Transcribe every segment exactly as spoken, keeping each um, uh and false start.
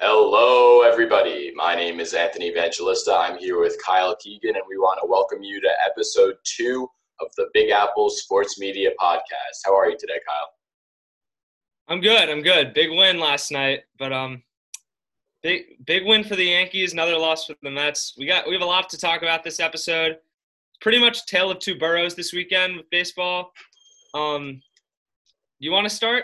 Hello, everybody. My name is Anthony Evangelista. I'm here with Kyle Keegan, and we want to welcome you to episode two of the Big Apple Sports Media Podcast. How are you today, Kyle? I'm good. I'm good. Big win last night, but um, big big win for the Yankees. Another loss for the Mets. We got we have a lot to talk about this episode. Pretty much tale of two boroughs this weekend with baseball. Um, you want to start?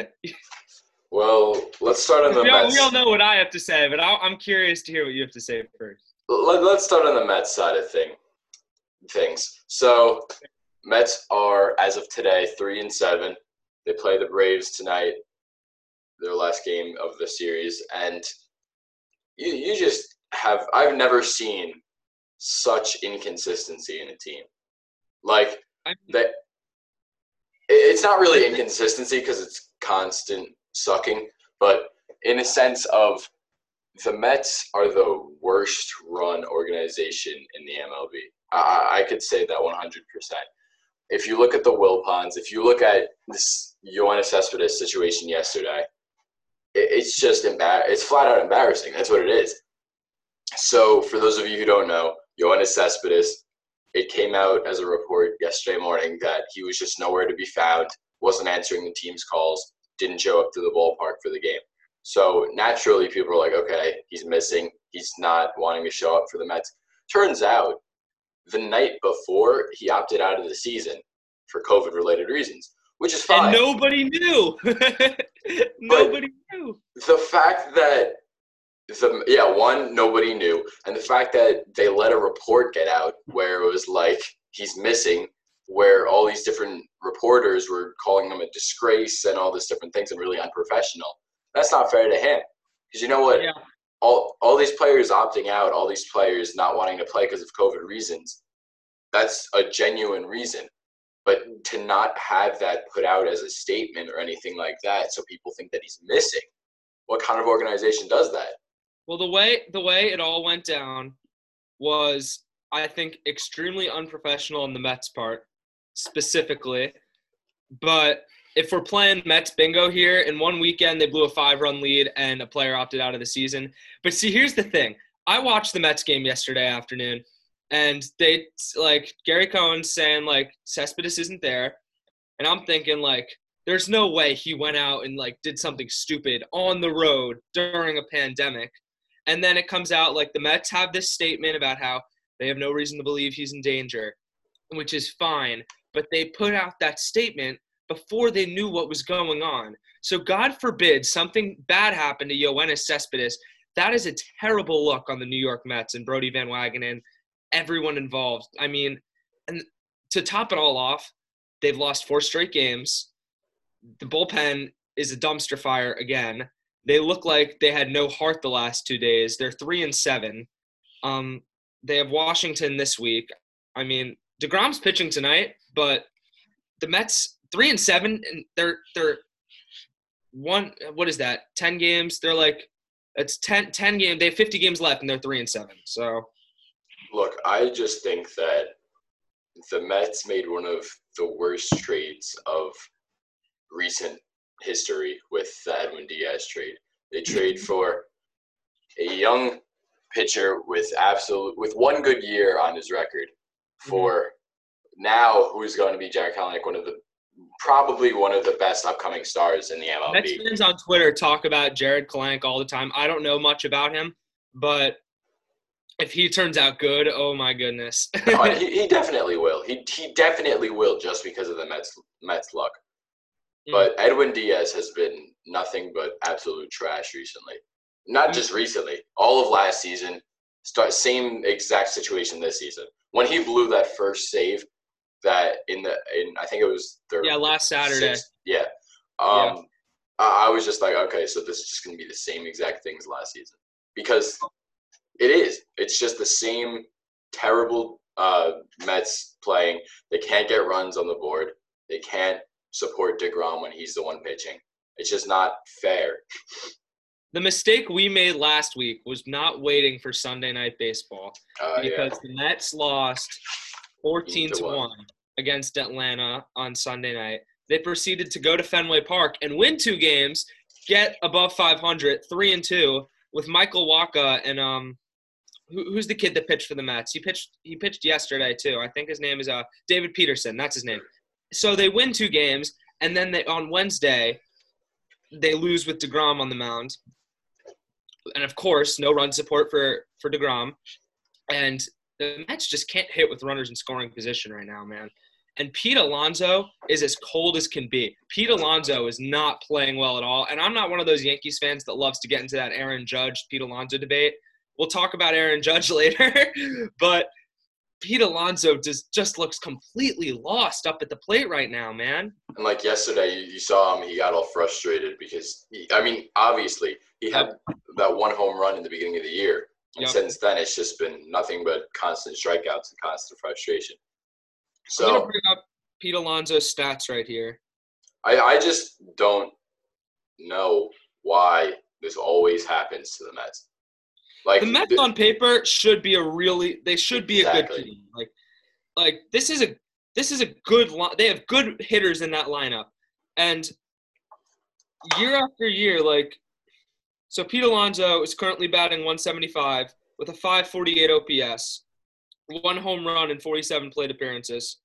Well, let's start on the we all, Mets. We all know what I have to say, but I'll, I'm curious to hear what you have to say first. Let, let's start on the Mets side of thing, things. So, Mets are, as of today, three and seven. They play the Braves tonight, their last game of the series, and you you just have – I've never seen such inconsistency in a team. Like, they, it's not really inconsistency because it's constant sucking, but in a sense of the Mets are the worst run organization in the M L B. I, I could say that one hundred percent. If you look at the Wilpons, if you look at this Yoenis Cespedes situation yesterday, it, it's just embar- it's flat out embarrassing. That's what it is. So for those of you who don't know, Yoenis Cespedes, it came out as a report yesterday morning that he was just nowhere to be found, wasn't answering the team's calls, didn't show up to the ballpark for the game. So naturally, people are like, okay, he's missing. He's not wanting to show up for the Mets. Turns out, the night before, he opted out of the season for COVID-related reasons, which is fine. And nobody knew. Nobody knew. The fact that, the yeah, one, nobody knew. And the fact that they let a report get out where it was like, he's missing, where all these different reporters were calling him a disgrace and all these different things and really unprofessional. That's not fair to him. Because you know what? Yeah. All all these players opting out, all these players not wanting to play because of COVID reasons, that's a genuine reason. But to not have that put out as a statement or anything like that so people think that he's missing, what kind of organization does that? Well, the way the way it all went down was, I think, extremely unprofessional on the Mets' part, specifically. But if we're playing Mets bingo here, in one weekend they blew a five-run lead and a player opted out of the season. But see, here's the thing. I watched the Mets game yesterday afternoon, and they, like, Gary Cohen's saying, like, Cespedes isn't there. And I'm thinking, like, there's no way he went out and, like, did something stupid on the road during a pandemic. And then it comes out, like, the Mets have this statement about how they have no reason to believe he's in danger, which is fine. But they put out that statement before they knew what was going on. So God forbid something bad happened to Yoenis Cespedes. That is a terrible look on the New York Mets and Brodie Van Wagenen, everyone involved. I mean, and to top it all off, they've lost four straight games. The bullpen is a dumpster fire again. They look like they had no heart the last two days. They're three and seven. Um, they have Washington this week. I mean, DeGrom's pitching tonight, but the Mets three and seven, and they're they're one. What is that? Ten games. They're like it's ten, ten games. They have fifty games left, and they're three and seven. So, look, I just think that the Mets made one of the worst trades of recent history with the Edwin Diaz trade. They trade for a young pitcher with absolute with one good year on his record for mm-hmm. now who's going to be Jarred Kelenic, one of the probably one of the best upcoming stars in the M L B. Mets fans on Twitter talk about Jarred Kelenic all the time. I don't know much about him, but if he turns out good, oh my goodness. no, he, he definitely will. He he definitely will just because of the Mets Mets luck. Mm. But Edwin Diaz has been nothing but absolute trash recently. Not just recently. All of last season, start same exact situation this season. When he blew that first save, that in the in I think it was their yeah last Saturday. Sixth, yeah. Um, yeah. I was just like, okay, so this is just going to be the same exact thing as last season because it is. It's just the same terrible uh, Mets playing. They can't get runs on the board. They can't support DeGrom when he's the one pitching. It's just not fair. The mistake we made last week was not waiting for Sunday Night Baseball uh, because yeah. the Mets lost fourteen to one against Atlanta on Sunday night. They proceeded to go to Fenway Park and win two games, get above five hundred, three and two, with Michael Wacha and um, who, who's the kid that pitched for the Mets? He pitched he pitched yesterday too. I think his name is uh David Peterson. That's his name. So they win two games, and then they on Wednesday they lose with DeGrom on the mound, and of course no run support for for DeGrom, and the Mets just can't hit with runners in scoring position right now, man. And Pete Alonso is as cold as can be. Pete Alonso is not playing well at all. And I'm not one of those Yankees fans that loves to get into that Aaron Judge, Pete Alonso debate. We'll talk about Aaron Judge later. But Pete Alonso just, just looks completely lost up at the plate right now, man. And like yesterday, you, you saw him, he got all frustrated because, he, I mean, obviously, he had that one home run in the beginning of the year. And yep. since then, it's just been nothing but constant strikeouts and constant frustration. So, I'm going to bring up Pete Alonso's stats right here. I, I just don't know why this always happens to the Mets. Like the Mets the, on paper should be a really they should be exactly. a good team. Like like this is a this is a good line. They have good hitters in that lineup. And year after year, like so Pete Alonso is currently batting one seventy-five with a five forty-eight O P S. One home run and forty-seven plate appearances.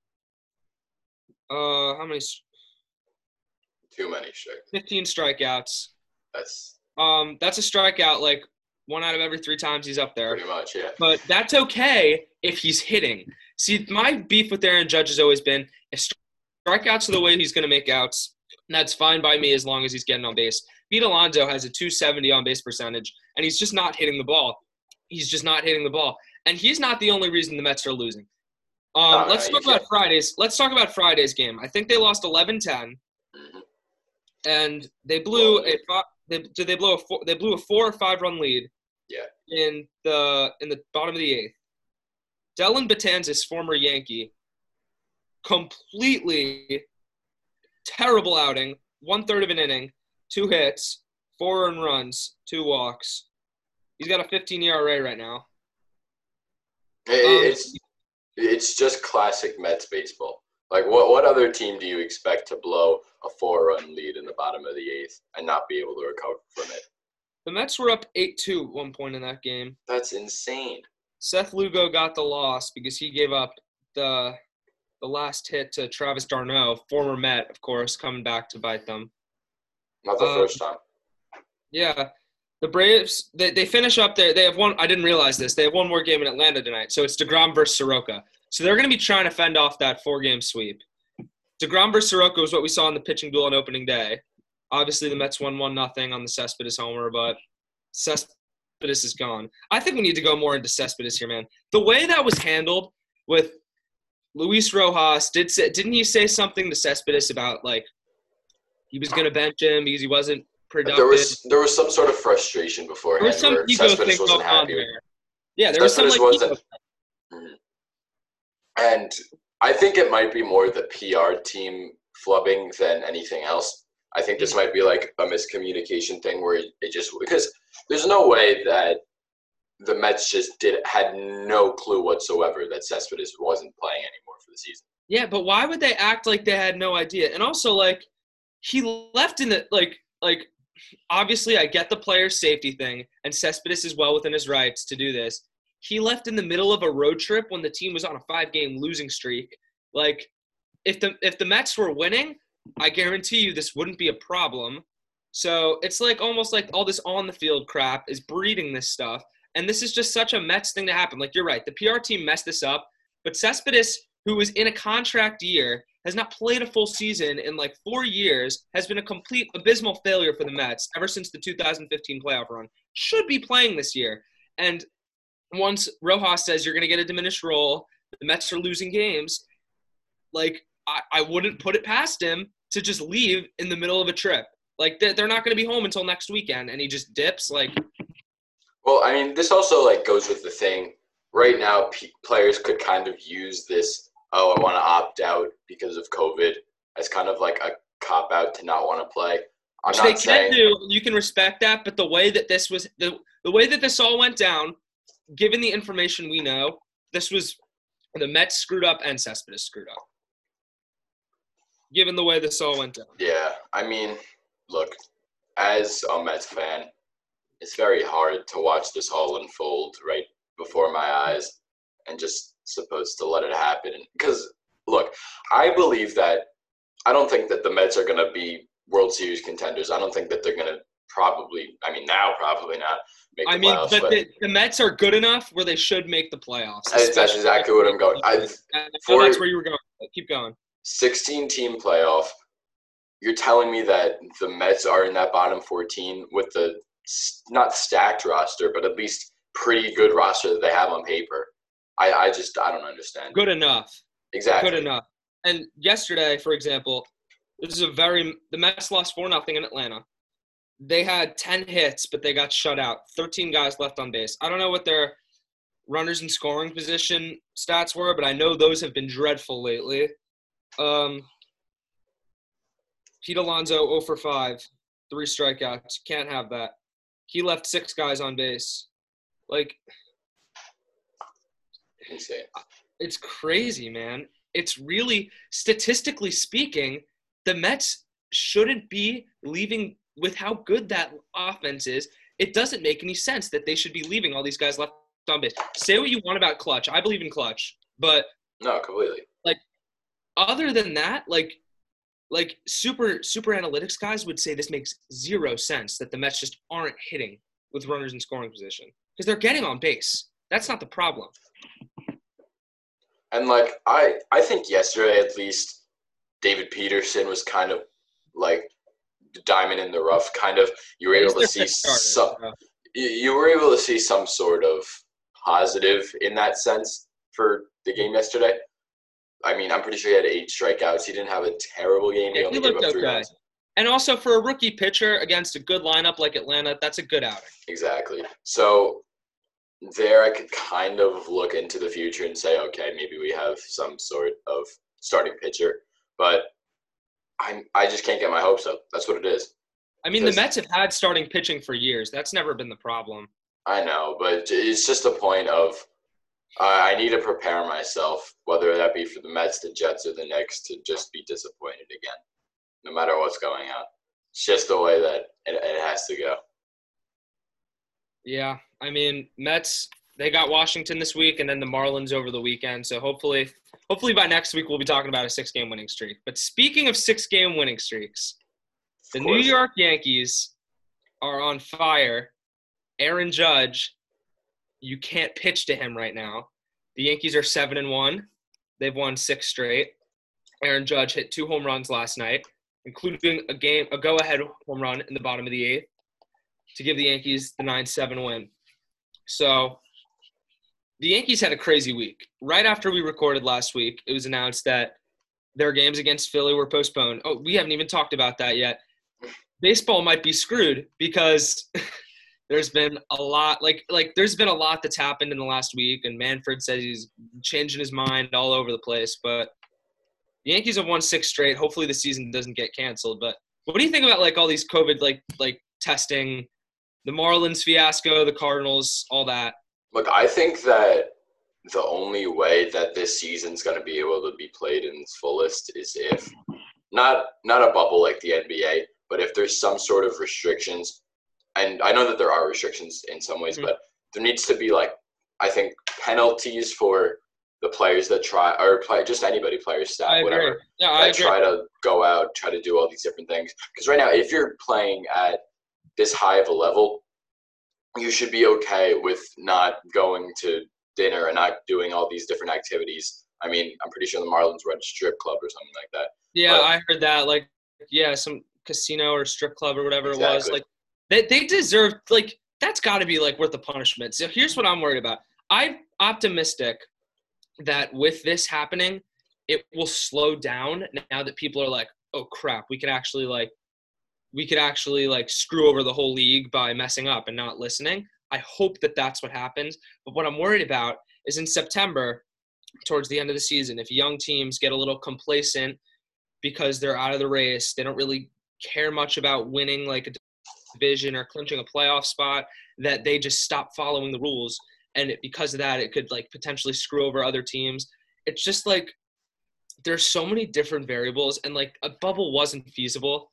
Uh, how many? Too many strikeouts. fifteen strikeouts. That's um, that's a strikeout like one out of every three times he's up there. Pretty much, yeah. But that's okay if he's hitting. See, my beef with Aaron Judge has always been if strikeouts are the way he's going to make outs, that's fine by me as long as he's getting on base. Pete Alonso has a two seventy on base percentage, and he's just not hitting the ball. He's just not hitting the ball. And he's not the only reason the Mets are losing. Um, no, let's no, talk about can't. Friday's. Let's talk about Friday's game. I think they lost eleven ten, mm-hmm. and they blew a they did they blow a four, they blew a four or five run lead. Yeah. In the in the bottom of the eighth, Dellin Betances, former Yankee, completely terrible outing. One third of an inning, two hits, four earned runs, two walks. He's got a fifteen E R A right now. It's it's just classic Mets baseball. Like, what what other team do you expect to blow a four-run lead in the bottom of the eighth and not be able to recover from it? The Mets were up eight two at one point in that game. That's insane. Seth Lugo got the loss because he gave up the the last hit to Travis d'Arnaud, former Met, of course, coming back to bite them. Not the um, first time. Yeah. The Braves, they, they finish up there. They have one – I didn't realize this. They have one more game in Atlanta tonight. So it's DeGrom versus Soroka. So they're going to be trying to fend off that four-game sweep. DeGrom versus Soroka was what we saw in the pitching duel on opening day. Obviously, the Mets won one nothing on the Cespedes homer, but Cespedes is gone. I think we need to go more into Cespedes here, man. The way that was handled with Luis Rojas, did say, didn't he say something to Cespedes about, like, he was going to bench him because he wasn't – productive. There was there was some sort of frustration beforehand. There was some where ego Cespedes thing wasn't going on happy. there. Yeah, there Cespedes was some like wasn't. Ego. And I think it might be more the P R team flubbing than anything else. I think this might be like a miscommunication thing where it just because there's no way that the Mets just did had no clue whatsoever that Cespedes wasn't playing anymore for the season. Yeah, but why would they act like they had no idea? And also, like, he left in the like like. Obviously, I get the player's safety thing, and Cespedes is well within his rights to do this. He left in the middle of a road trip when the team was on a five-game losing streak. Like, if the if the Mets were winning, I guarantee you this wouldn't be a problem. So it's like almost like all this on-the-field crap is breeding this stuff, and this is just such a Mets thing to happen. Like, you're right, the P R team messed this up, but Cespedes, who was in a contract year, has not played a full season in like four years, has been a complete abysmal failure for the Mets ever since the two thousand fifteen playoff run. Should be playing this year. And once Rojas says you're going to get a diminished role, the Mets are losing games, like I, I wouldn't put it past him to just leave in the middle of a trip. Like they're, they're not going to be home until next weekend, and he just dips. Like, well, I mean, this also like goes with the thing. Right now, p- players could kind of use this, oh, I want to opt out because of COVID, as kind of like a cop-out to not want to play. I'm Which not they saying, can do. You can respect that, but the way that this was the, the way that this all went down, given the information we know, this was the Mets screwed up and Cespedes screwed up. Given the way this all went down. Yeah, I mean, look, as a Mets fan, it's very hard to watch this all unfold right before my eyes and just supposed to let it happen. Because, look, I believe that I don't think that the Mets are going to be World Series contenders. I don't think that they're going to probably, I mean, now probably not make the I mean, playoffs. but But the, the Mets are good enough where they should make the playoffs. that's, that's exactly what I'm going. I, I for know that's where you were going. Keep going. sixteen-team playoff, you're telling me that the Mets are in that bottom fourteen with the not stacked roster, but at least pretty good roster that they have on paper. I, I just I don't understand. Good enough. Exactly. Good enough. And yesterday, for example, this is a very – the Mets lost four nothing in Atlanta. They had ten hits, but they got shut out. thirteen guys left on base. I don't know what their runners in scoring position stats were, but I know those have been dreadful lately. Um, Pete Alonso, zero for five, three strikeouts. Can't have that. He left six guys on base. Like, Insane. It's crazy, man. It's really, statistically speaking, the Mets shouldn't be leaving with how good that offense is. It doesn't make any sense that they should be leaving all these guys left on base. Say what you want about Clutch. I believe in Clutch. But no, completely. Like, other than that, like, like super super analytics guys would say this makes zero sense that the Mets just aren't hitting with runners in scoring position because they're getting on base. That's not the problem. And, like, I, I think yesterday at least David Peterson was kind of, like, the diamond in the rough, kind of. You were able to see some – you were able to see some sort of positive in that sense for the game yesterday. I mean, I'm pretty sure he had eight strikeouts. He didn't have a terrible game. He Yeah, only he gave looked up three okay. runs. And also for a rookie pitcher against a good lineup like Atlanta, that's a good outing. Exactly. So there I could kind of look into the future and say, okay, maybe we have some sort of starting pitcher. But I I just can't get my hopes up. That's what it is. I mean, Because the Mets have had starting pitching for years. That's never been the problem. I know, but it's just a point of uh, I need to prepare myself, whether that be for the Mets, the Jets, or the Knicks, to just be disappointed again, no matter what's going on. It's just the way that it, it has to go. Yeah, I mean, Mets, they got Washington this week and then the Marlins over the weekend. So hopefully hopefully by next week we'll be talking about a six-game winning streak. But speaking of six-game winning streaks, the New York Yankees are on fire. Aaron Judge, you can't pitch to him right now. The Yankees are seven and one. They've won six straight. Aaron Judge hit two home runs last night, including a game a go-ahead home run in the bottom of the eighth to give the Yankees the nine seven win. So the Yankees had a crazy week. Right after we recorded last week, it was announced that their games against Philly were postponed. Oh, we haven't even talked about that yet. Baseball might be screwed because there's been a lot like like there's been a lot that's happened in the last week, and Manfred says he's changing his mind all over the place. But the Yankees have won six straight. Hopefully the season doesn't get canceled. But what do you think about like all these COVID like like testing, the Marlins fiasco, the Cardinals, all that? Look, I think that the only way that this season's going to be able to be played in its fullest is if not not a bubble like the N B A, but if there's some sort of restrictions. And I know that there are restrictions in some ways, mm-hmm. but there needs to be, like, I think, penalties for the players that try – or play, just anybody, players, staff, I whatever, agree. Yeah, that I agree. try to go out, try to do all these different things. Because right now, if you're playing at this high of a level, you should be okay with not going to dinner and not doing all these different activities. I mean, I'm pretty sure the Marlins run a strip club or something like that. Yeah, but, I heard that. Like, yeah, some casino or strip club or whatever exactly. it was. Like, They they deserve – like, that's got to be, like, worth the punishment. So here's what I'm worried about. I'm optimistic that with this happening, it will slow down now that people are like, oh, crap, we could actually, like – we could actually, like, screw over the whole league by messing up and not listening. I hope that that's what happens. But what I'm worried about is in September, towards the end of the season, if young teams get a little complacent because they're out of the race, they don't really care much about winning, like, a division or clinching a playoff spot, that they just stop following the rules, and it, because of that it could like potentially screw over other teams. It's just like there's so many different variables, and like a bubble wasn't feasible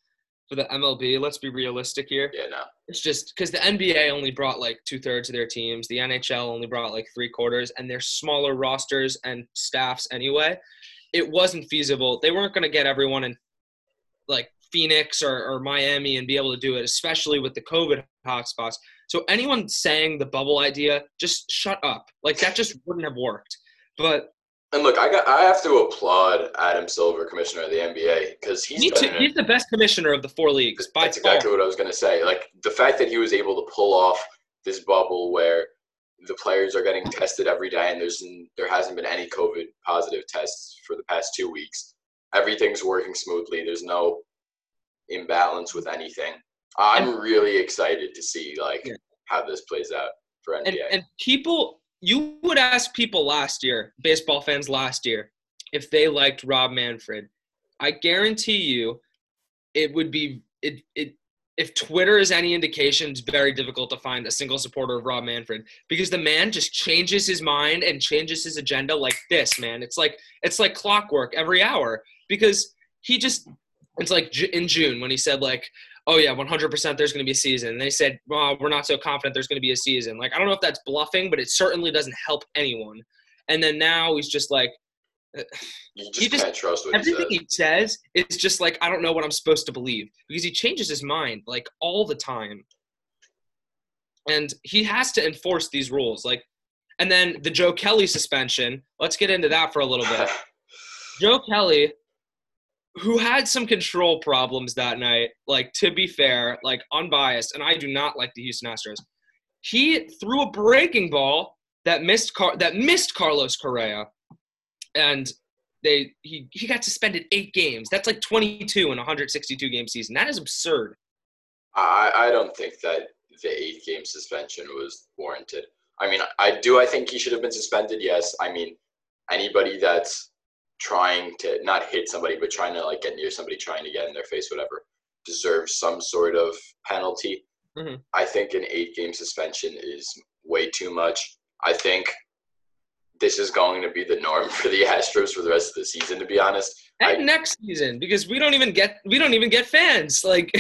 for the M L B. Let's be realistic here. Yeah, no. It's just because the N B A only brought like two-thirds of their teams. The N H L only brought like three-quarters, and they're smaller rosters and staffs anyway. It wasn't feasible. They weren't going to get everyone in like Phoenix or, or Miami and be able to do it, especially with the COVID hotspots. So anyone saying the bubble idea, just shut up. Like, that just wouldn't have worked. But And look, I got I have to applaud Adam Silver, commissioner of the N B A, because he's me too, been he's the best commissioner of the four leagues by That's far. exactly what I was going to say. Like, the fact that he was able to pull off this bubble where the players are getting tested every day and there's there hasn't been any COVID positive tests for the past two weeks. Everything's working smoothly. There's no imbalance with anything. I'm and, really excited to see like yeah. how this plays out for N B A. And, and people, you would ask people last year, baseball fans last year, if they liked Rob Manfred. I guarantee you, it would be it it. If Twitter is any indication, it's very difficult to find a single supporter of Rob Manfred because the man just changes his mind and changes his agenda like this, man. It's like it's like clockwork every hour because he just – it's like in June when he said like, oh, yeah, one hundred percent there's going to be a season. And they said, well, we're not so confident there's going to be a season. Like, I don't know if that's bluffing, but it certainly doesn't help anyone. And then now he's just like – You just, he just can't trust what everything he says. he says is just like, I don't know what I'm supposed to believe because he changes his mind like all the time. And he has to enforce these rules. Like, and then the Joe Kelly suspension, let's get into that for a little bit. Joe Kelly, who had some control problems that night, like, to be fair, like, unbiased, and I do not like the Houston Astros. He threw a breaking ball that missed Car- that missed Carlos Correa. And they he, he got suspended eight games. That's like twenty-two in a one hundred sixty-two game season. That is absurd. I, I don't think that the eight-game suspension was warranted. I mean, I do I think he should have been suspended, yes. I mean, anybody that's trying to not hit somebody but trying to, like, get near somebody, trying to get in their face, whatever, deserves some sort of penalty. Mm-hmm. I think an eight-game suspension is way too much. I think – this is going to be the norm for the Astros for the rest of the season, to be honest. And I, next season, because we don't even get we don't even get fans. Like,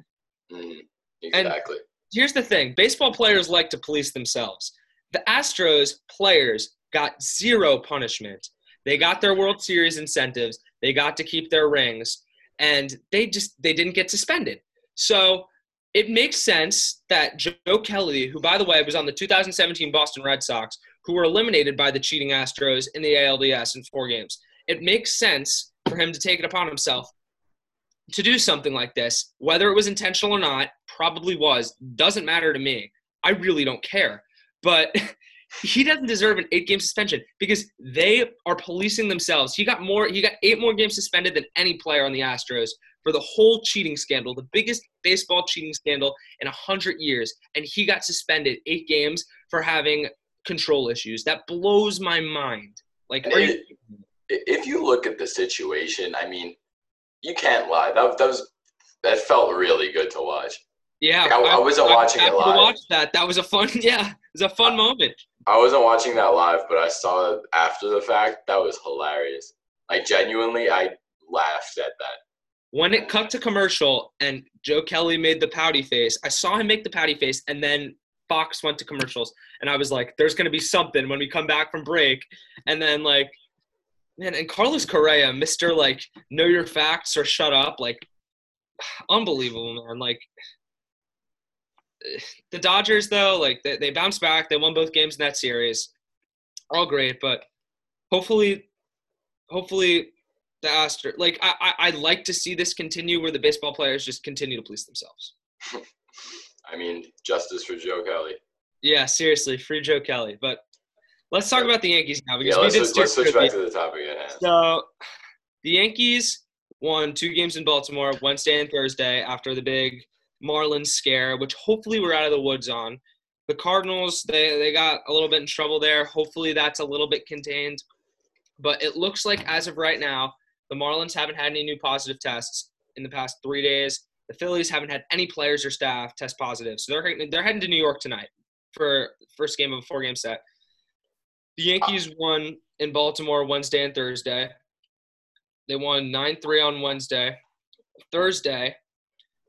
mm, exactly. And here's the thing: baseball players like to police themselves. The Astros players got zero punishment. They got their World Series incentives. They got to keep their rings, and they just they didn't get suspended. So it makes sense that Joe Kelly, who, by the way, was on the two thousand seventeen Boston Red Sox, who were eliminated by the cheating Astros in the A L D S in four games. It makes sense for him to take it upon himself to do something like this. Whether it was intentional or not, probably was. Doesn't matter to me. I really don't care. But he doesn't deserve an eight-game suspension because they are policing themselves. He got more. He got eight more games suspended than any player on the Astros for the whole cheating scandal, the biggest baseball cheating scandal in one hundred years. And he got suspended eight games for having – control issues. That blows my mind. Like, are it, you- if you look at the situation, I mean, you can't lie. That, that was that felt really good to watch. Yeah, like, I, I, I wasn't I, watching I, it live. To watch that, that was a fun. Yeah, it was a fun I, moment. I wasn't watching that live, but I saw it after the fact. That was hilarious. Like, genuinely, I laughed at that. When it cut to commercial and Joe Kelly made the pouty face, I saw him make the pouty face, and then Fox went to commercials, and I was like, there's going to be something when we come back from break. And then, like, man, and Carlos Correa, Mister like, know your facts or shut up, like, unbelievable, man. Like, the Dodgers, though, like, they, they bounced back. They won both games in that series. All great, but hopefully, hopefully the Astros, like, I, I, I'd like to see this continue where the baseball players just continue to police themselves. I mean, justice for Joe Kelly. Yeah, seriously, free Joe Kelly. But let's talk about the Yankees now. Because yeah, let's, we did switch, let's switch back to the topic at hand. So the Yankees won two games in Baltimore, Wednesday and Thursday, after the big Marlins scare, which hopefully we're out of the woods on. The Cardinals, they, they got a little bit in trouble there. Hopefully that's a little bit contained. But it looks like as of right now, the Marlins haven't had any new positive tests in the past three days. The Phillies haven't had any players or staff test positive. So they're they're heading to New York tonight for first game of a four-game set. The Yankees won in Baltimore Wednesday and Thursday. They won nine three on Wednesday. Thursday,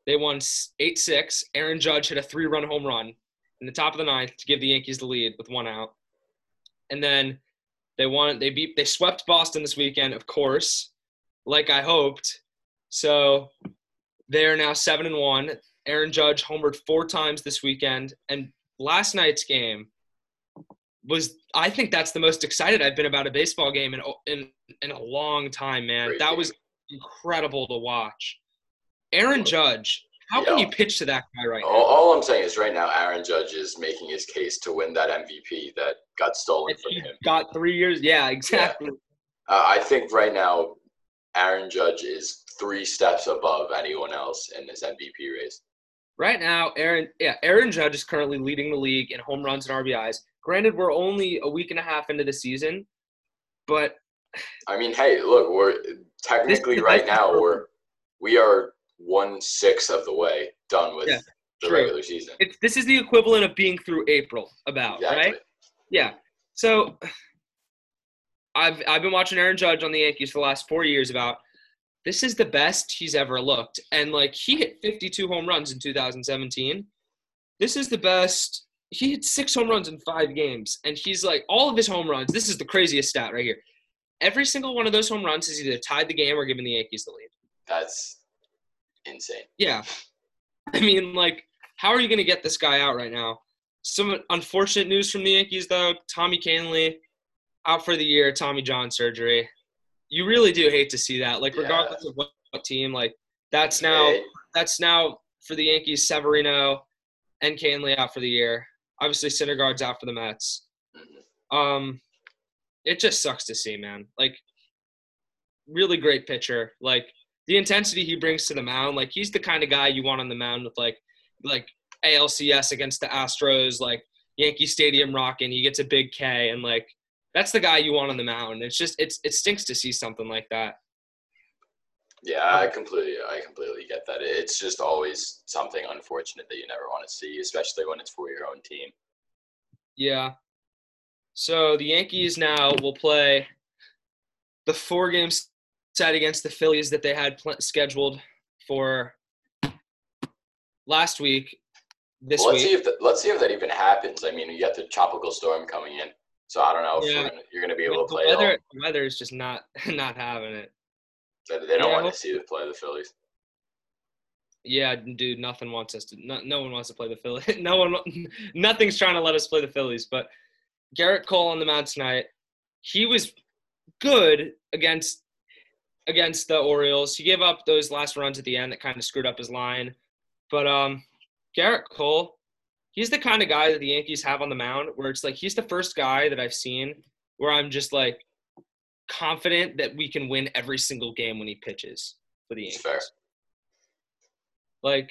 They won eight six. Aaron Judge hit a three-run home run in the top of the ninth to give the Yankees the lead with one out. And then they won. They beat. They swept Boston this weekend, of course, like I hoped. So they are now seven and one. Aaron Judge homered four times this weekend, and last night's game was. I think that's the most excited I've been about a baseball game in in, in a long time, man. Great that game. was incredible to watch. Aaron Judge, how Yeah. can you pitch to that guy right all, now? all I'm saying is right now, Aaron Judge is making his case to win that M V P that got stolen And from he him. got three years. Yeah, exactly. Uh, I think right now, Aaron Judge is three steps above anyone else in this M V P race. Right now, Aaron, yeah, Aaron Judge is currently leading the league in home runs and R B Is. Granted, we're only a week and a half into the season, but I mean, hey, look, we're technically This- right now we're we are one sixth of the way done with Yeah, the true. regular season. it's this is the equivalent of being through April, about Exactly. right? Yeah. So I've I've been watching Aaron Judge on the Yankees for the last four years. About this is the best he's ever looked, and like he hit fifty-two home runs in two thousand seventeen. This is the best. He hit six home runs in five games, and he's like all of his home runs. This is the craziest stat right here. Every single one of those home runs has either tied the game or given the Yankees the lead. That's insane. Yeah. I mean, like, how are you going to get this guy out right now? Some unfortunate news from the Yankees, though. Tommy Kahnle out for the year, Tommy John surgery. You really do hate to see that. Like, Yeah. regardless of what, what team, like, that's now Hey, that's now for the Yankees, Severino and Kahnle out for the year. Obviously, Syndergaard's out for the Mets. mhm. Um, it just sucks to see, man. Like, really great pitcher. Like, the intensity he brings to the mound, like, he's the kind of guy you want on the mound with, like, like A L C S against the Astros, like, Yankee Stadium rocking. He gets a big K, and, like, that's the guy you want on the mound. It's just, it's it stinks to see something like that. Yeah, I completely, I completely get that. It's just always something unfortunate that you never want to see, especially when it's for your own team. Yeah. So the Yankees now will play the four games set against the Phillies that they had pl- scheduled for last week. This Well, let's week, see if that, let's see if that even happens. I mean, you got the tropical storm coming in, so I don't know if Yeah. we're gonna, you're going to be able to the play it all. weather, the weather is just not not having it. They they don't Yeah, want hope- to see the play the Phillies. Yeah, dude, nothing wants us to. No, no one wants to play the Phillies. No one, nothing's trying to let us play the Phillies. But Garrett Cole on the mound tonight, he was good against against the Orioles. He gave up those last runs at the end that kind of screwed up his line. But um, Garrett Cole, he's the kind of guy that the Yankees have on the mound where it's like he's the first guy that I've seen where I'm just like confident that we can win every single game when he pitches for the It's Yankees. fair. Like,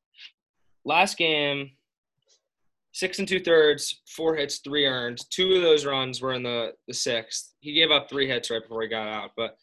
last game, six and two thirds, four hits, three earned. Two of those runs were in the, the sixth. He gave up three hits right before he got out. But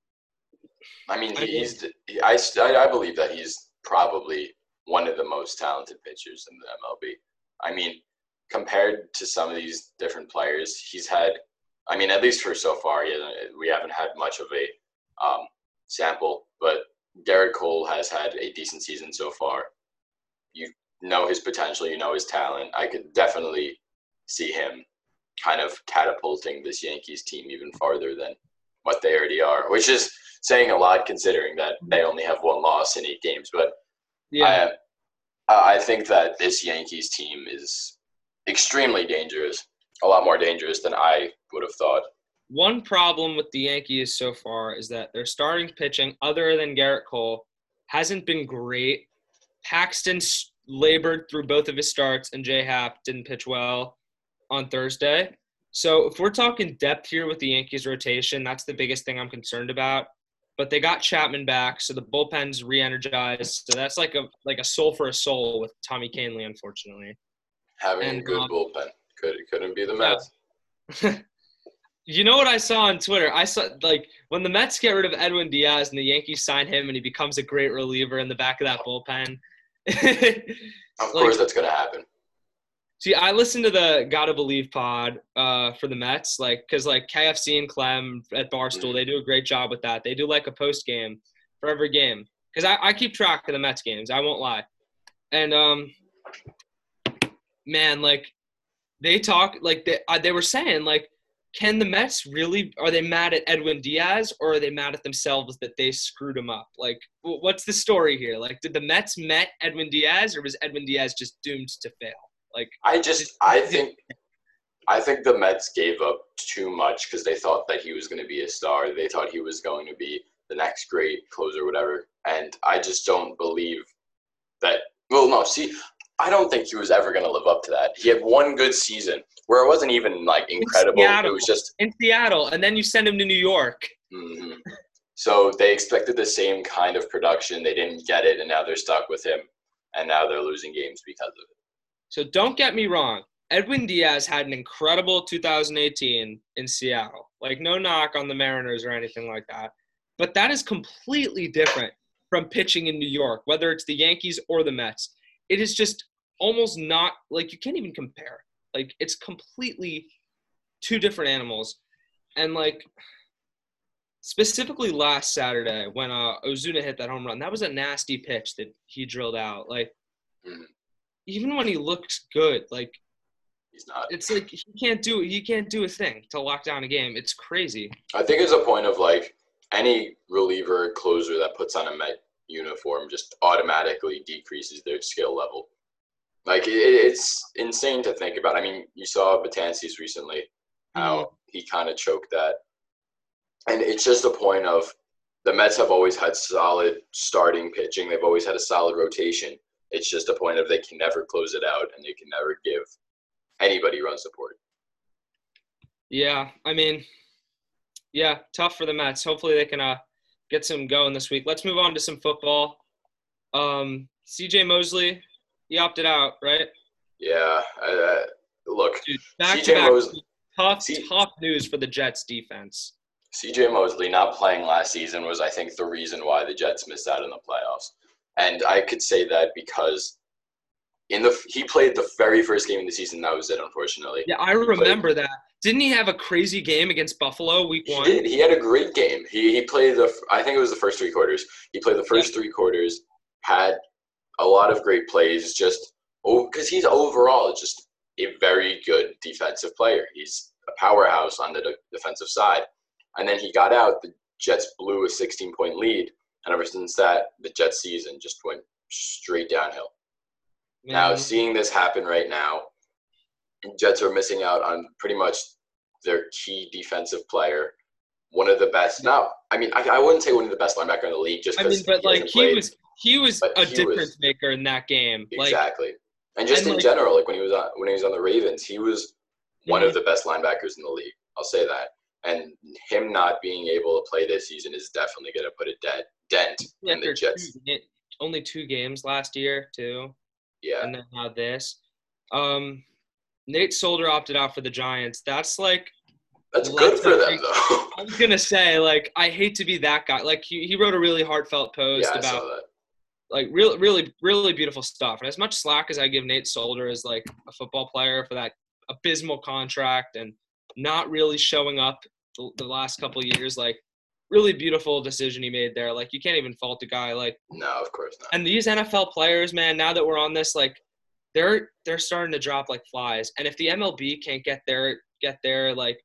I mean, I he's he, I, st- I believe that he's probably one of the most talented pitchers in the M L B. I mean, compared to some of these different players, he's had. I mean, at least for so far, he hasn't, we haven't had much of a um, sample, but Garrett Cole has had a decent season so far. You know his potential, you know his talent. I could definitely see him kind of catapulting this Yankees team even farther than what they already are, which is saying a lot considering that they only have one loss in eight games. But yeah, I, I think that this Yankees team is extremely dangerous, a lot more dangerous than I would have thought. one problem with the Yankees so far is that their starting pitching, other than Garrett Cole, hasn't been great. Paxton s- labored through both of his starts, and J Happ didn't pitch well on Thursday. So if we're talking depth here with the Yankees rotation, that's the biggest thing I'm concerned about. But they got Chapman back, so the bullpen's re-energized. So that's like a like a soul for a soul with Tommy Kahnle, unfortunately. Having And, a good um, bullpen could couldn't be the yeah. Mets. You know what I saw on Twitter? I saw, like, when the Mets get rid of Edwin Diaz and the Yankees sign him and he becomes a great reliever in the back of that bullpen. Of Like, course, that's going to happen. see, I listened to the Gotta Believe pod uh, for the Mets, like, because, like, K F C and Clem at Barstool, Mhm. they do a great job with that. They do, like, a post game for every game. because I, I keep track of the Mets games. I won't lie. And, um, man, like, they talk – like, they, uh, they were saying, like, can the Mets really – are they mad at Edwin Diaz or are they mad at themselves that they screwed him up? Like, what's the story here? Like, did the Mets met Edwin Diaz or was Edwin Diaz just doomed to fail? Like, I just – I think – I think the Mets gave up too much because they thought that he was going to be a star. They thought he was going to be the next great closer or whatever. And I just don't believe that – well, no, see, I don't think he was ever going to live up to that. He had one good season where it wasn't even, like, incredible. Seattle, it was just – in Seattle, and then you send him to New York. Mm-hmm. So they expected the same kind of production. They didn't get it, and now they're stuck with him. And now they're losing games because of it. So don't get me wrong. Edwin Diaz had an incredible two thousand eighteen in Seattle. Like, no knock on the Mariners or anything like that. But that is completely different from pitching in New York, whether it's the Yankees or the Mets. It is just almost not – like, you can't even compare. Like, it's completely two different animals. And, like, specifically last Saturday when uh, Ozuna hit that home run, that was a nasty pitch that he drilled out. Like, Mm-hmm. even when he looked good, like – He's not. It's like he can't do he can't do a thing to lock down a game. It's crazy. I think it's a point of like any reliever closer that puts on a Met uniform just automatically decreases their skill level. Like it, it's insane to think about. I mean, you saw Betances recently, how mm-hmm. he kind of choked that, and it's just a point of the Mets have always had solid starting pitching. They've always had a solid rotation. It's just a point of they can never close it out and they can never give anybody run support. Yeah, I mean, yeah, tough for the Mets. Hopefully they can uh, get some going this week. Let's move on to some football. Um, C J Mosley, he opted out, right? Yeah. Uh, look, Dude, back C J to back, Mosley, tough, C- tough news for the Jets defense. C J Mosley not playing last season was, I think, the reason why the Jets missed out in the playoffs. And I could say that because – In the he played the very first game of the season. That was it, unfortunately. Yeah, I he remember played, that. Didn't he have a crazy game against Buffalo week one? He did. He had a great game. He he played the I think it was the first three quarters. He played the first yeah. three quarters. Had a lot of great plays. Just oh, because he's overall just a very good defensive player. He's a powerhouse on the de- defensive side. And then he got out. The Jets blew a sixteen-point lead, and ever since that, the Jets season just went straight downhill. Now, Man. seeing this happen right now, Jets are missing out on pretty much their key defensive player, one of the best. Now, I mean, I, I wouldn't say one of the best linebacker in the league, just I because mean, but he like he played, was, he was a he difference was, maker in that game. Exactly, like, and just and in like, general, like when he was on when he was on the Ravens, he was one mm-hmm. of the best linebackers in the league. I'll say that. And him not being able to play this season is definitely going to put a dent dent yeah, in the Jets. Two, only two games last year, too. Yeah, and then now this. Um, Nate Solder opted out for the Giants. That's like that's good for them, though. I was gonna say, like, I hate to be that guy. Like, he, he wrote a really heartfelt post yeah, I about saw that. like really, really, really beautiful stuff. And as much slack as I give Nate Solder as like a football player for that abysmal contract and not really showing up the, the last couple of years, like, really beautiful decision he made there. Like, you can't even fault a guy. Like, no, of course not. And these N F L players, man, now that we're on this, like, they're they're starting to drop like flies. And if the M L B can't get their get their like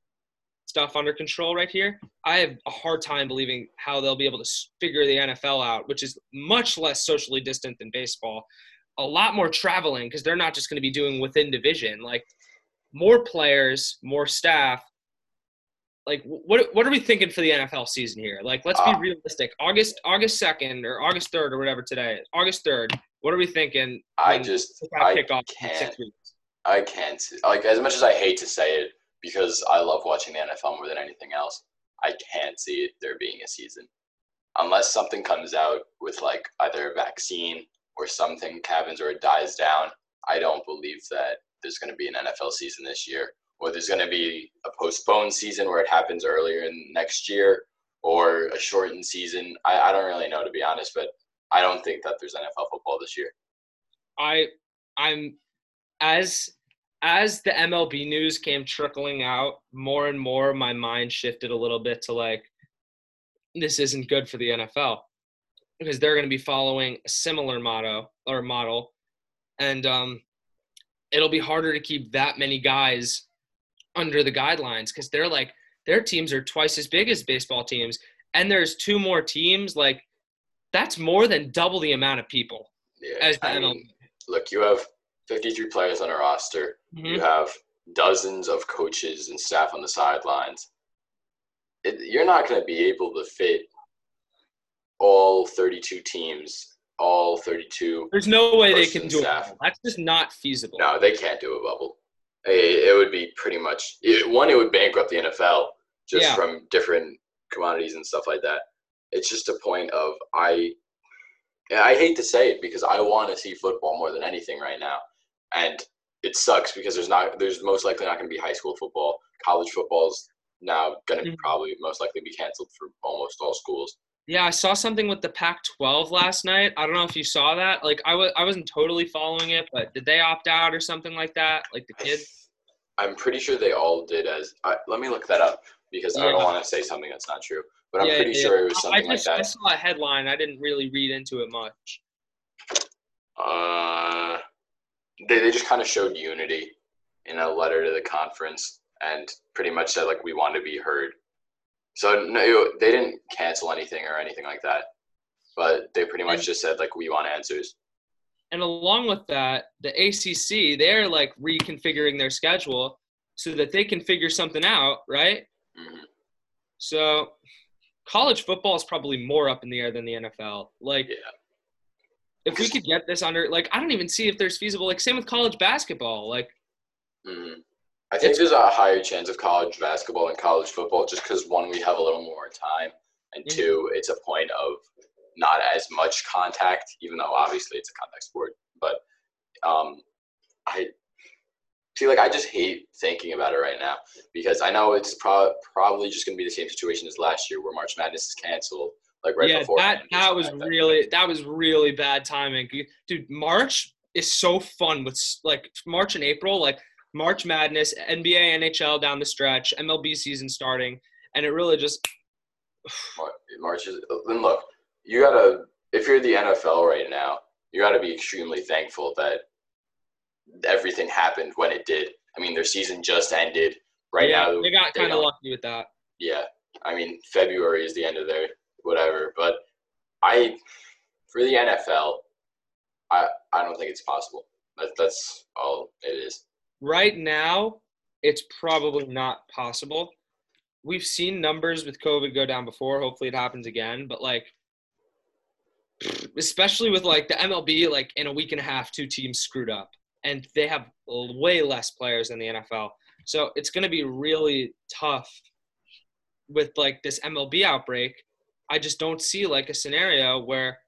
stuff under control right here, I have a hard time believing how they'll be able to figure the N F L out, which is much less socially distant than baseball. A lot more traveling because they're not just going to be doing within division. Like, more players, more staff. Like, what what are we thinking for the N F L season here? Like, let's be uh, realistic. August August second or August third or whatever today is. August third. What are we thinking? I just I can't. I can't. Like, as much as I hate to say it, because I love watching the N F L more than anything else, I can't see it there being a season. Unless something comes out with, like, either a vaccine or something happens or it dies down, I don't believe that there's going to be an N F L season this year. Or there's going to be a postponed season where it happens earlier in next year, or a shortened season. I, I don't really know, to be honest, but I don't think that there's N F L football this year. I, I'm, as as the M L B news came trickling out, more and more my mind shifted a little bit to, like, this isn't good for the N F L. because they're going to be following a similar motto or model. And um, it'll be harder to keep that many guys under the guidelines because they're like, their teams are twice as big as baseball teams. And there's two more teams. Like, that's more than double the amount of people Yeah, as the I M L B. mean, look, you have fifty-three players on a roster. Mm-hmm. You have dozens of coaches and staff on the sidelines. It, you're not going to be able to fit all thirty-two teams, all thirty-two. There's no way they coaches can and do staff. it. That's just not feasible. No, they can't do a bubble. It, it would be pretty much it, one. It would bankrupt the N F L just Yeah. from different commodities and stuff like that. It's just a point of I. I hate to say it because I want to see football more than anything right now, and it sucks because there's not. There's most likely not going to be high school football. College football's now going to Mhm. probably most likely be canceled for almost all schools. Yeah, I saw something with the Pac twelve last night. I don't know if you saw that. Like, I was I wasn't totally following it, but did they opt out or something like that? Like the kids? I'm pretty sure they all did. As I, let me look that up because I don't Yeah. want to say something that's not true. But I'm Yeah, pretty yeah, sure yeah. it was I something just like I that. saw a headline. I didn't really read into it much. Uh, they they just kind of showed unity in a letter to the conference and pretty much said like we want to be heard. So no, they didn't cancel anything or anything like that, but they pretty much And- just said like we want answers. And along with that, the A C C, they're like reconfiguring their schedule so that they can figure something out, right? hmm So college football is probably more up in the air than the N F L. Like, Yeah. if we could get this under, like, I don't even see if there's feasible. Like, same with college basketball. Like, hmm I think It's- there's a higher chance of college basketball and college football just because one, we have a little more time, and Mhm. two, it's a point of not as much contact, even though obviously it's a contact sport. But um, I see, like, I just hate thinking about it right now because I know it's pro- probably just going to be the same situation as last year where March Madness is canceled, like right yeah, before. that that was really that was really bad timing, dude. March is so fun with like March and April, like March Madness, N B A, N H L down the stretch, M L B season starting, and it really just March is. Then look, you gotta. If you're the N F L right now, you gotta be extremely thankful that everything happened when it did. I mean, their season just ended. Right yeah, now, they got they kind of don't- lucky with that. Yeah, I mean, February is the end of their whatever. But I, for the N F L, I I don't think it's possible. That, that's all it is. Right now, it's probably not possible. We've seen numbers with COVID go down before. Hopefully it happens again. But, like, especially with, like, the M L B, like, in a week and a half, two teams screwed up. And they have way less players than the N F L. So it's going to be really tough with, like, this M L B outbreak. I just don't see, like, a scenario where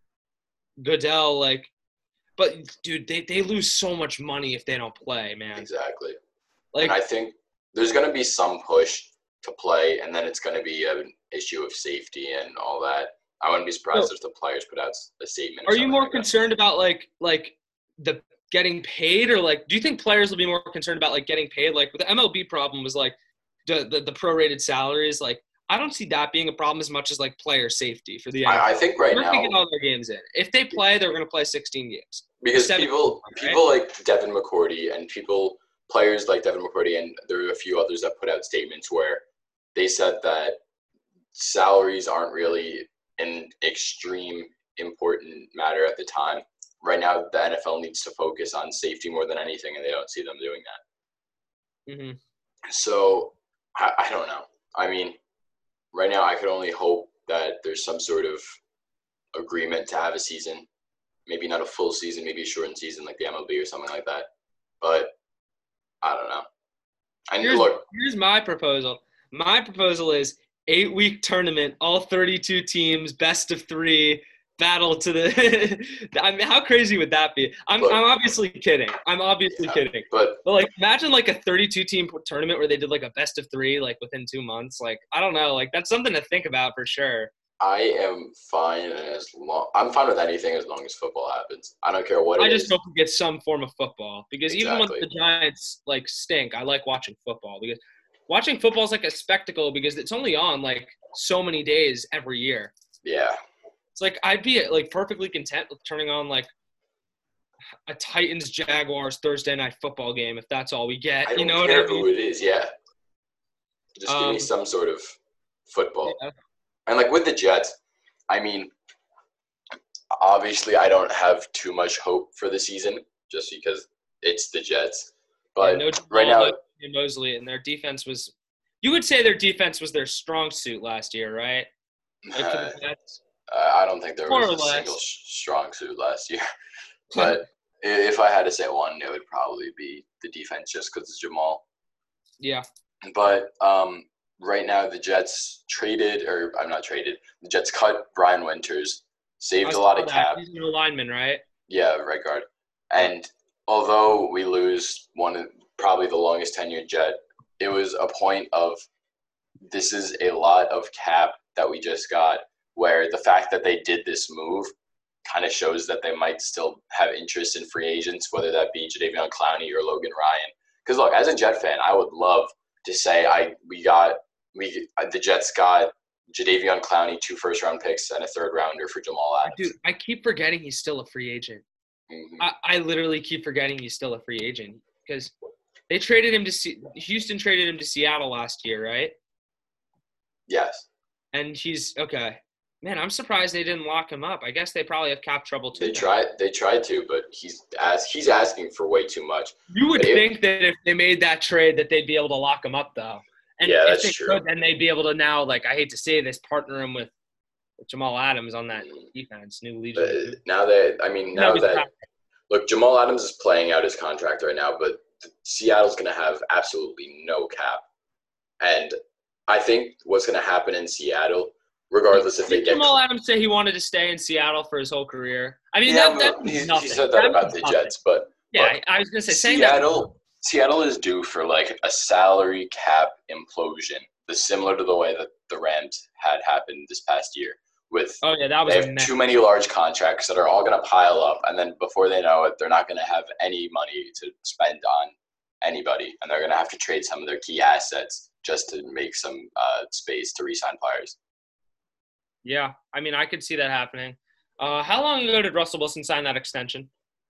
Goodell, like, but, dude, they, they lose so much money if they don't play, man. Exactly. Like, and I think there's going to be some push to play, and then it's going to be an issue of safety and all that. I wouldn't be surprised So- if the players put out a statement. Or Are you something more like that. concerned about like like the getting paid, or like do you think players will be more concerned about like getting paid? Like with the M L B problem was like the the, the prorated salaries. Like I don't see that being a problem as much as like player safety for the N F L. I, I think right They're now, gonna get all their games in. If they play, they're gonna play sixteen games. because seven people right? people like Devin McCourty and people players like Devin McCourty and there are a few others that put out statements where they said that salaries aren't really an extreme important matter at the time. Right now, the N F L needs to focus on safety more than anything, and they don't see them doing that. Mm-hmm. So I, I don't know. I mean, right now I could only hope that there's some sort of agreement to have a season, maybe not a full season, maybe a shortened season like the M L B or something like that. But I don't know. And Here's, look, here's my proposal. My proposal is eight-week tournament, all thirty-two teams, best of three, battle to the – I mean, how crazy would that be? I'm, Look- I'm obviously kidding. I'm obviously Yeah. kidding. but But, like, imagine, like, a thirty-two team tournament where they did, like, a best of three, like, within two months. Like, I don't know. Like, that's something to think about for sure. I am fine as long. I'm fine with anything as long as football happens. I don't care what I it just is. hope we get some form of football. Because even when Exactly. the Giants, like, stink, I like watching football. Because watching football is like a spectacle because it's only on, like, so many days every year. Yeah, It's like I'd be like perfectly content with turning on like a Titans Jaguars Thursday night football game if that's all we get. I don't you know care what I mean? who it is. Yeah, just give me Um, some sort of football. yeah. And like with the Jets, I mean, obviously I don't have too much hope for the season just because it's the Jets. But yeah, no right Jamal, now, no Mosley, and their defense was. You would say their defense was their strong suit last year, right? Like for uh, the Jets, I don't think there more was or a single less. sh- strong suit last year. But if I had to say one, it would probably be the defense just because it's Jamal. Yeah. But um, right now, the Jets traded, or I'm not traded, the Jets cut Brian Winters, saved I a lot saw of that. cap. He's an lineman, right? Yeah, right guard. And although we lose one of probably the longest tenured Jet, it was a point of this is a lot of cap that we just got, where the fact that they did this move kind of shows that they might still have interest in free agents, whether that be Jadeveon Clowney or Logan Ryan. Because look, as a Jet fan, I would love to say I we got we the Jets got Jadeveon Clowney, two first round picks, and a third rounder for Jamal Adams. Dude, I keep forgetting he's still a free agent. Mm-hmm. I, I literally keep forgetting he's still a free agent because they traded him to C- Houston traded him to Seattle last year, right? Yes. And he's okay. Man, I'm surprised they didn't lock him up. I guess they probably have cap trouble too. They now. tried. They tried to, but he's as he's asking for way too much. You would But if- think that if they made that trade, that they'd be able to lock him up, though. And Yeah, if that's they true. could, then they'd be able to now, like I hate to say this, partner him with, with Jamal Adams on that defense, new Legion. Uh, now that I mean, now No, that not. look, Jamal Adams is playing out his contract right now, but Seattle's going to have absolutely no cap, and I think what's going to happen in Seattle, regardless if they Did get Jamal Adams say he wanted to stay in Seattle for his whole career? I mean, yeah, that, that well, means he, nothing. he said that, That about means the nothing. Jets, but Yeah, look, I was gonna say saying that. Seattle Seattle is due for like a salary cap implosion, the similar to the way that the Rams had happened this past year. With Oh yeah, that was they a have mess. too many large contracts that are all going to pile up, and then before they know it, they're not going to have any money to spend on anybody, and they're going to have to trade some of their key assets just to make some uh, space to re-sign players. Yeah, I mean, I could see that happening. Uh, how long ago did Russell Wilson sign that extension?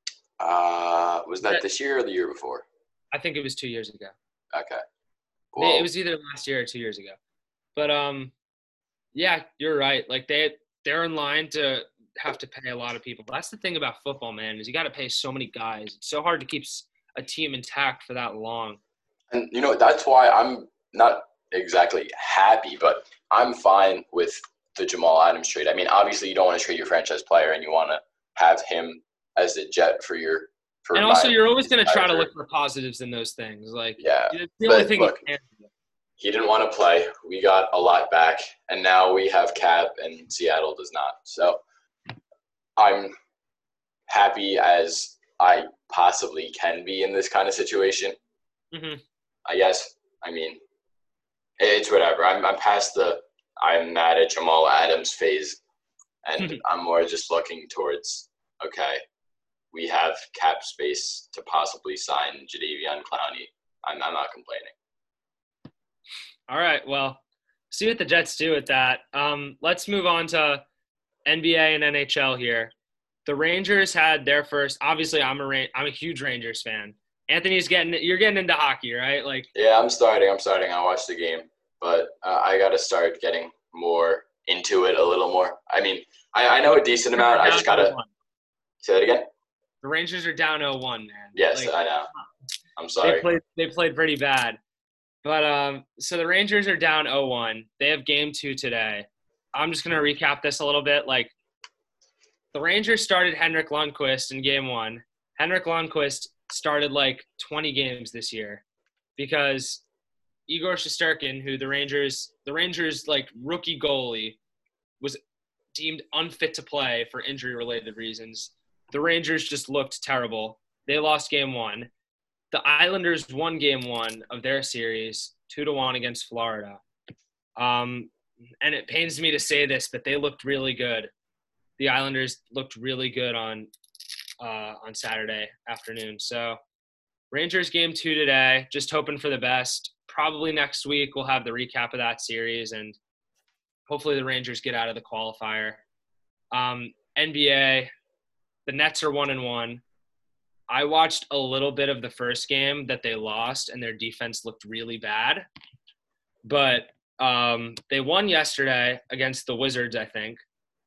Uh, was that That- this year or the year before? I think it was two years ago. Okay. They- Well, it was either last year or two years ago. But um, yeah, you're right. Like they they're in line to have to pay a lot of people. That's the thing about football, man, is you got to pay so many guys. It's so hard to keep s- a team intact for that long. and you know that's why I'm not exactly happy, but I'm fine with the Jamal Adams trade. I mean, obviously you don't want to trade your franchise player, and you want to have him as the Jet for your for. And also, my- you're always going to try to entire look for positives in those things. Like, Yeah, it's the only but thing look, you can do. he didn't want to play. We got a lot back, and now we have cap, and Seattle does not. So I'm happy as I possibly can be in this kind of situation. Mhm. I guess. I mean, it's whatever. I'm I'm past the I'm mad at Jamal Adams phase, and I'm more just looking towards okay, we have cap space to possibly sign Jadeveon Clowney. I'm I'm not complaining. All right, well, see what the Jets do with that. Um, let's move on to N B A and N H L here. The Rangers had their first. Obviously, I'm a Ra- I'm a huge Rangers fan. Anthony's getting you're getting into hockey, right? Like, Yeah, I'm starting. I'm starting. I watched the game, but uh, I got to start getting more into it a little more. I mean, I, I know a decent amount. I just got to say that again. The Rangers are down oh one, man. Yes, Like, I know. I'm they sorry. played they played pretty bad. But um, so the Rangers are down oh one. They have game two today. I'm just gonna recap this a little bit. Like, the Rangers started Henrik Lundqvist in game one. Henrik Lundqvist started like twenty games this year because Igor Shesterkin, who the Rangers, the Rangers like rookie goalie, was deemed unfit to play for injury-related reasons. The Rangers just looked terrible. They lost game one. The Islanders won game one of their series, two to one against Florida. Um, and it pains me to say this, but they looked really good. The Islanders looked really good on uh, on Saturday afternoon. So Rangers game two today, just hoping for the best. Probably next week we'll have the recap of that series, and hopefully the Rangers get out of the qualifier. Um, N B A, the Nets are one and one. I watched a little bit of the first game that they lost, and their defense looked really bad. But um, they won yesterday against the Wizards, I think.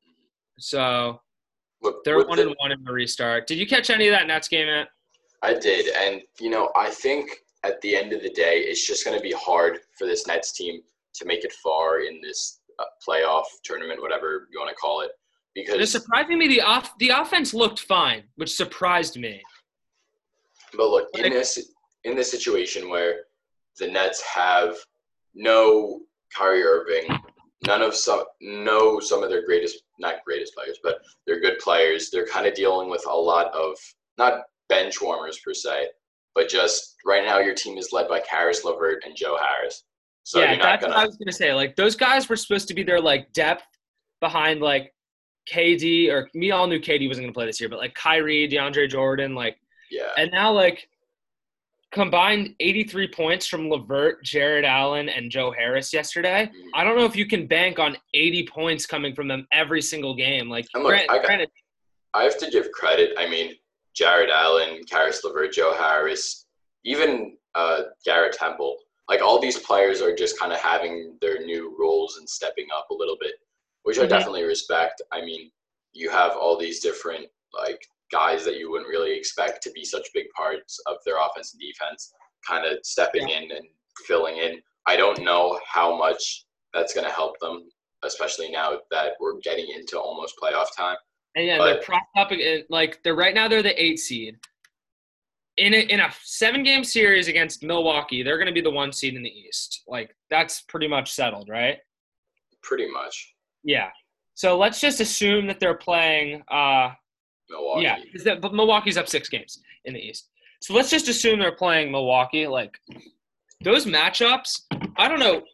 So Look, they're with one the, and one in the restart. Did you catch any of that Nets game, Matt? I did, and you know, I think at the end of the day, it's just going to be hard for this Nets team to make it far in this uh, playoff tournament, whatever you want to call it. Because It's surprising me the off the offense looked fine, which surprised me. But look, in Like- this in this situation where the Nets have no Kyrie Irving, none of some no some of their greatest not greatest players, but they're good players. They're kind of dealing with a lot of not bench warmers per se, but just right now your team is led by Karis LeVert and Joe Harris. So yeah, you're not that's gonna what I was gonna say. Like those guys were supposed to be their like depth behind like K D, or we all knew K D wasn't gonna play this year, but like Kyrie, DeAndre Jordan, like, yeah. and now like combined eighty-three points from LeVert, Jared Allen, and Joe Harris yesterday. Mhm. I don't know if you can bank on eighty points coming from them every single game. Like, And look, grant- I got- granted, I have to give credit. I mean, Jared Allen, Karis LeVert, Joe Harris, even uh, Garrett Temple. Like, all these players are just kind of having their new roles and stepping up a little bit, which I Mhm. definitely respect. I mean, you have all these different, like, guys that you wouldn't really expect to be such big parts of their offense and defense kind of stepping Yeah. in and filling in. I don't know how much that's going to help them, especially now that we're getting into almost playoff time. and yeah, but- they're propped up again. Like, they're right now they're the eight seed. In a, in a seven-game series against Milwaukee, they're going to be the one seed in the East. Like, that's pretty much settled, right? Pretty much. Yeah. So let's just assume that they're playing uh, Milwaukee. yeah, because that, but Milwaukee's up six games in the East. So let's just assume they're playing Milwaukee. Like, those matchups, I don't know.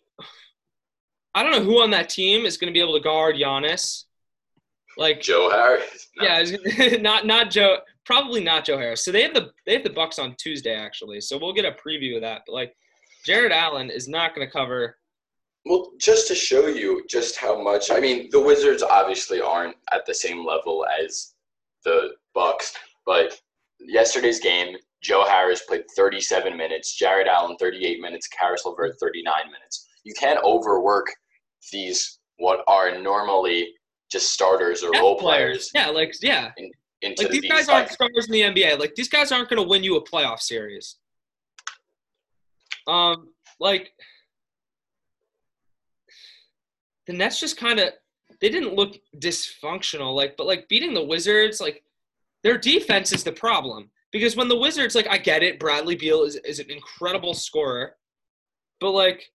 I don't know who on that team is going to be able to guard Giannis. Like, Joe Harris. No. yeah, it's- not not Joe. Probably not Joe Harris. So they have the they have the Bucks on Tuesday actually. So we'll get a preview of that. But like, Jared Allen is not going to cover. Well, just to show you just how much, I mean, the Wizards obviously aren't at the same level as the Bucks, but yesterday's game, Joe Harris played thirty-seven minutes, Jared Allen thirty-eight minutes, Karis LeVert thirty-nine minutes. You can't overwork these what are normally just starters or F role players Yeah, like yeah. into Like, these these guys aren't like, stars in the N B A. Like, these guys aren't going to win you a playoff series. Um, like, the Nets just kind of – they didn't look dysfunctional. Like, but, like, beating the Wizards, like, their defense is the problem. Because when the Wizards – like, I get it. Bradley Beal is, is an incredible scorer. But, like,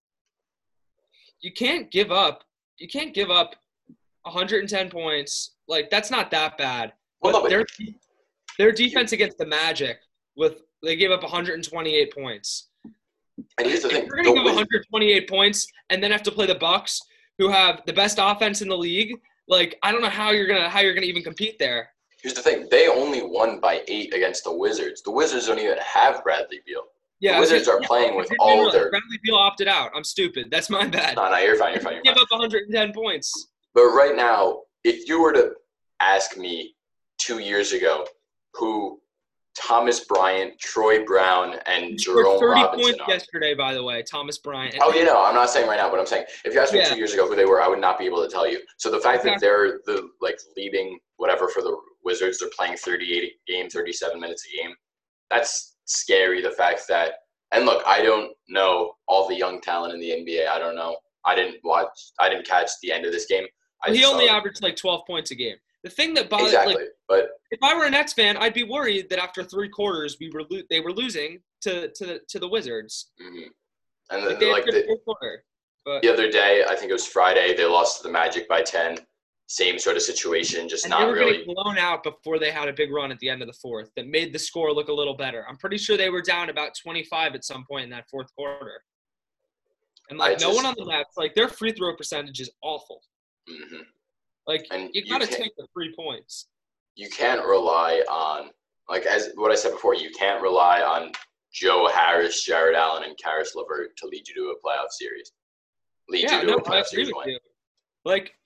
you can't give up – you can't give up one hundred ten points. Like, that's not that bad. Well, But no, but- their their defense against the Magic with they gave up one hundred twenty-eight points. and here's the If thing. you're the gonna give Wiz- one hundred twenty-eight points and then have to play the Bucks, who have the best offense in the league, like I don't know how you're gonna how you're gonna even compete there. Here's the thing. They only won by eight against the Wizards. The Wizards don't even have Bradley Beal. Yeah, The Wizards are yeah, playing I with didn't all realize their – Bradley Beal opted out. I'm stupid. That's my bad. no, no, you're fine, you're fine, you're Give fine. up one hundred ten points. But right now, if you were to ask me two years ago who Thomas Bryant, Troy Brown, and He scored Jerome thirty Robinson points are. yesterday, by the way. Thomas Bryant. Oh, you know, I'm not saying right now, but I'm saying if you asked me Yeah. two years ago who they were, I would not be able to tell you. So the fact that Exactly. they're the like leading whatever for the Wizards, they're playing thirty-eight games, thirty-seven minutes a game. That's scary. The fact that, and look, I don't know all the young talent in the N B A. I don't know. I didn't watch. I didn't catch the end of this game. I Well, he just only saw- averaged like twelve points a game. The thing that bothers, exactly, like, but if I were a Nets fan, I'd be worried that after three quarters we were lo- they were losing to to the to the Wizards. mhm. and Like, then they had like good the, fourth quarter. But the other day, I think it was Friday, they lost to the Magic by ten. Same sort of situation, just and they not were really. getting blown out before they had a big run at the end of the fourth that made the score look a little better. I'm pretty sure they were down about twenty-five at some point in that fourth quarter. And like I no just- one on the Nets, like their free throw percentage is awful. Mhm. Like And you you gotta can't- take the three points. You can't rely on, like as what I said before, you can't rely on Joe Harris, Jared Allen, and Karis LeVert to lead you to a playoff series. Lead Yeah, you to no, a I playoff agree series with win. you. Like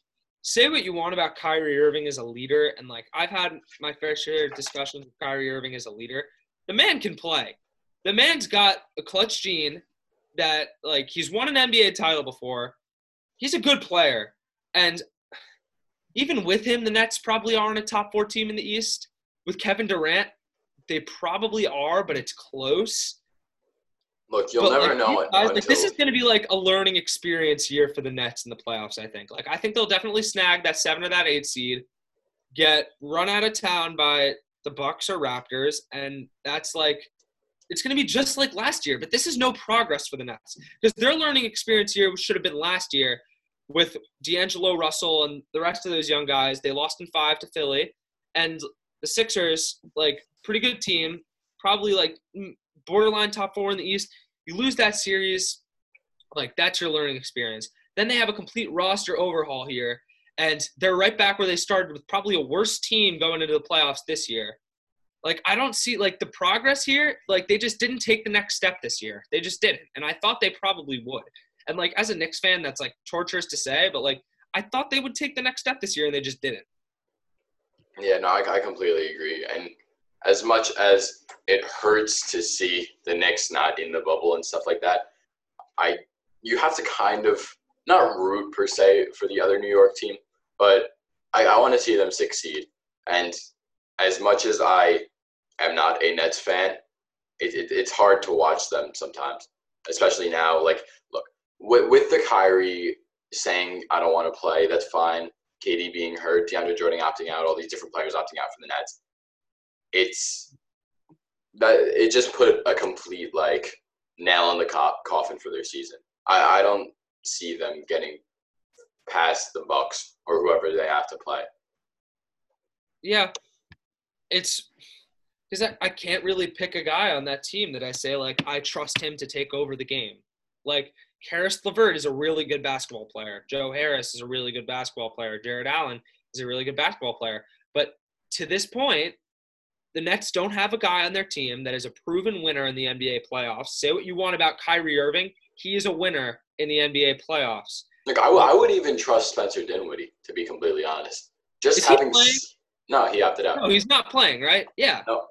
say what you want about Kyrie Irving as a leader, and, like, I've had my fair share of discussions with Kyrie Irving as a leader. The man can play. The man's got a clutch gene that, like, he's won an N B A title before. He's a good player. And even with him, the Nets probably aren't a top four team in the East. With Kevin Durant, they probably are, but it's close. Look, you'll But, never like, know these it guys, until like, this is going to be like a learning experience year for the Nets in the playoffs, I think. Like, I think they'll definitely snag that seven or that eight seed, get run out of town by the Bucks or Raptors, and that's like it's going to be just like last year. But this is no progress for the Nets because their learning experience here should have been last year with D'Angelo Russell and the rest of those young guys. They lost in five to Philly, and the Sixers, like, pretty good team, probably like borderline top four in the East. You lose that series, like, that's your learning experience. Then they have a complete roster overhaul here, and they're right back where they started with probably a worse team going into the playoffs this year. Like, I don't see, like, the progress here. Like, they just didn't take the next step this year. They just didn't, and I thought they probably would. And, like, as a Knicks fan, that's, like, torturous to say, but, like, I thought they would take the next step this year, and they just didn't. Yeah, no, I, I completely agree. And as much as it hurts to see the Knicks not in the bubble and stuff like that, I you have to kind of not root per se for the other New York team, but I, I want to see them succeed. And as much as I am not a Nets fan, it, it, it's hard to watch them sometimes, especially now. Like, look, with, with the Kyrie saying, I don't want to play, that's fine. K D being hurt, DeAndre Jordan opting out, all these different players opting out from the Nets. It's that it just put a complete, like, nail in the co- coffin for their season. I, I don't see them getting past the Bucks or whoever they have to play. Yeah, it's because I, I can't really pick a guy on that team that I say, like, I trust him to take over the game. Like, Karis LeVert is a really good basketball player. Joe Harris is a really good basketball player. Jared Allen is a really good basketball player. But to this point, the Nets don't have a guy on their team that is a proven winner in the N B A playoffs. Say what you want about Kyrie Irving. He is a winner in the N B A playoffs. Like, I, w- I would even trust Spencer Dinwiddie, to be completely honest. Just Is he having playing? s- no, he opted out. No, he's not playing, right? Yeah. No,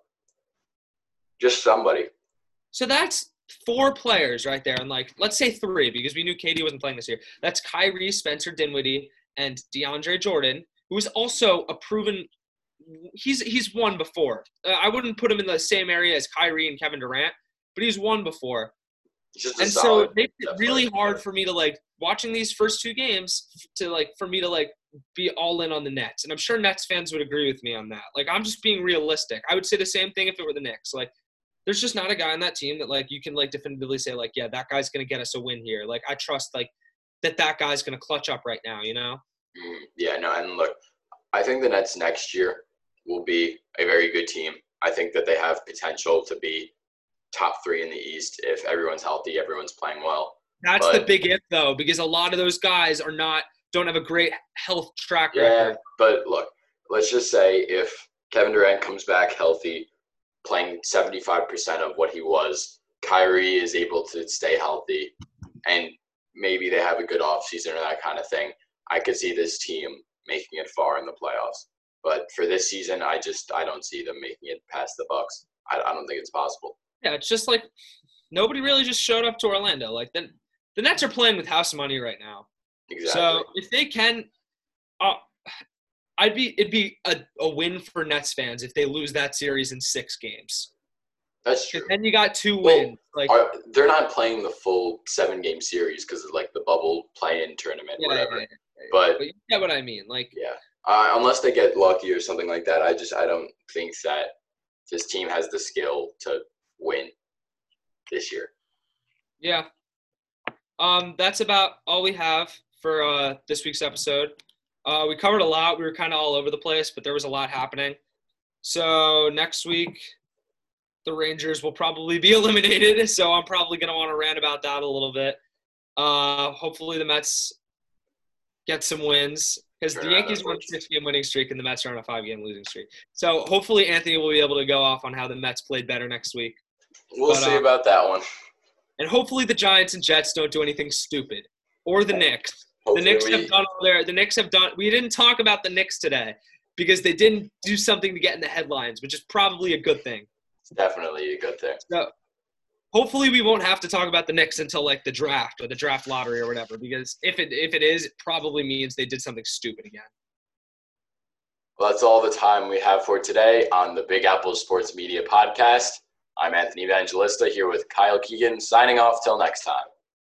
just somebody. So that's four players right there. And, like, let's say three because we knew K D wasn't playing this year. That's Kyrie, Spencer Dinwiddie, and DeAndre Jordan, who is also a proven – he's he's won before. Uh, I wouldn't put him in the same area as Kyrie and Kevin Durant, but he's won before. Just a And solid, so it makes it really definitely. hard for me to, like, watching these first two games to, like, for me to, like, be all in on the Nets. And I'm sure Nets fans would agree with me on that. Like, I'm just being realistic. I would say the same thing if it were the Knicks. Like, there's just not a guy on that team that, like, you can, like, definitively say, like, yeah, that guy's going to get us a win here. Like, I trust, like, that that guy's going to clutch up right now, you know? Mm, yeah, no, and look, I think the Nets next year will be a very good team. I think that they have potential to be top three in the East if everyone's healthy, everyone's playing well. That's But- the big if, though, because a lot of those guys are not don't have a great health track Yeah, record. but look, let's just say if Kevin Durant comes back healthy, playing seventy-five percent of what he was, Kyrie is able to stay healthy, and maybe they have a good offseason or that kind of thing, I could see this team making it far in the playoffs. But for this season, I just I don't see them making it past the Bucks. I, I don't think it's possible. Yeah, it's just like nobody really just showed up to Orlando. Like, the, the Nets are playing with house money right now. Exactly. So if they can, uh, I'd be it'd be a, a win for Nets fans if they lose that series in six games. That's true. Then you got two Well, wins. Like, Are, they're not playing the full seven-game series because of, like, the bubble play-in tournament, yeah, whatever. yeah, yeah, yeah. But, but you get what I mean. Like, yeah, uh, unless they get lucky or something like that, I just I don't think that this team has the skill to win this year. yeah. Um, that's about all we have for uh, this week's episode. Uh, we covered a lot. We were kind of all over the place, but there was a lot happening. So next week, the Rangers will probably be eliminated. So I'm probably going to want to rant about that a little bit. Uh, hopefully the Mets get some wins because the Sure, Yankees that are on a works. six-game winning streak and the Mets are on a five-game losing streak. So hopefully Anthony will be able to go off on how the Mets played better next week. We'll But, see uh, about that one. And hopefully the Giants and Jets don't do anything stupid. Or the Knicks. The Knicks we, have done all their. The Knicks have done. We didn't talk about the Knicks today because they didn't do something to get in the headlines, which is probably a good thing. It's definitely a good thing. So hopefully we won't have to talk about the Knicks until like the draft or the draft lottery or whatever. Because if it if it is, it probably means they did something stupid again. Well, that's all the time we have for today on the Big Apple Sports Media Podcast. I'm Anthony Evangelista here with Kyle Keegan, signing off till next time.